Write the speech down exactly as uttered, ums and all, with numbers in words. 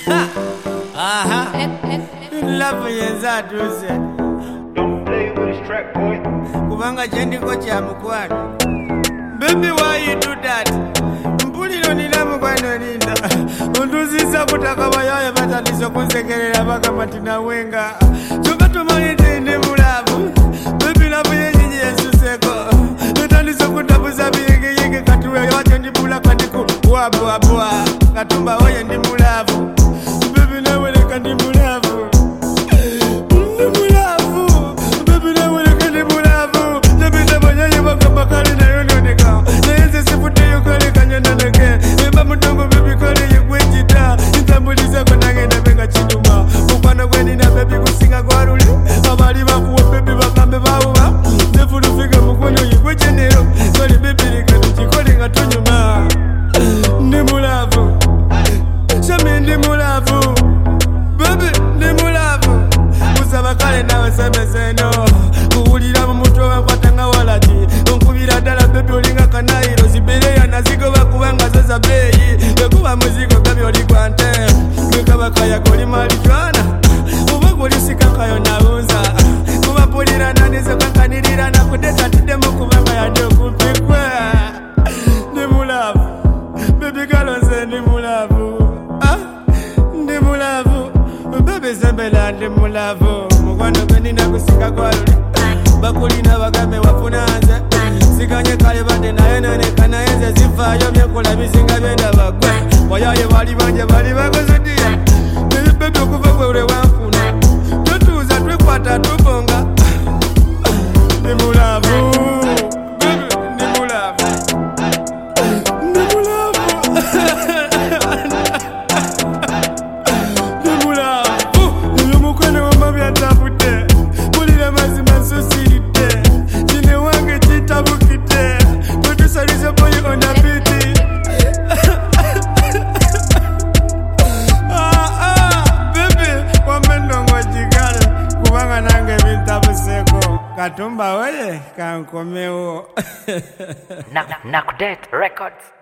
Aha. Love yenza tuze. Don't play with this track, boy. Kubanga jendi kocha mkwano. Baby, why you do that? Mpuliro nina mkwano ninda. Unduzisa kutaka bayaye batalizo kunsekerera baka matina wenga. Choka tumanite ndi mulavu. Baby, love yenji yesuseko. Natalizo kutabuza biyenge yenge katuwe. Wache ndi mula kandiku. Wabu wabuwa. Katumba oye ndi mulavu. Baby, nawele kandi mulavu. Ndi mulavu. Baby, nawele kandi mulavu. Baby, nabanyaye baka bakali na yononeka. Naenze sifute yukale kanyononeke. Eba mutongo baby kale yekwenjita. Nitambuliza konange na benga chinuma. Mufana kweni na baby kusinga kwa ruli. Abali bakuwa baby bakambe bauwa. Zefuru figa mukono yekwenjenero. Kali baby likadu chikoli nga tunyuma. Ndi mulavu. Shami ndi mulavu. Baby ndi mulavu. Kusaba kale nawe semezeno. Kuhulira mu mutwe wakwatanga walati. Nkubira dala baby olinga kanairo. Zibere ya nazigo bakubanga zaza beyi. Bekuba muzigo gabi oligwante. Mwekaba kaya koli malijwana. Uba kulisika kayo naunza. Kuba pulira nanizo kakanirira na kudeta tidemo kubanga ya dio kupikwe. Ndi mulavu. Baby kalonze ndi mulavu. Ah, ndi mulavu. Baby zembela ndi mulavu. Mukwano kweni na kusika kwa luli. Bakulina bagame wafunanze. Sikanye kale bade na yenene kana yenze zifayo byekula bizinga byenda bagwe. Wayaye bali banje bali bakozudia. Baby baby okuva kwe ule wanfuna. Tutuza twekwata tubonga. Ndi mulavu. Baby ndi mulavu. Ndi mulavu. Ndi mulavu. Uyu mukwene wa mabi atapute. Mulira mazima susirite. Jine wange chitabukite. Tutusalize boy on a pity. Ah ah, baby, wamenongo jigale. Kubanga nange bintabuseko. Katumba oye, kankomeo. Nak Nakudet Records.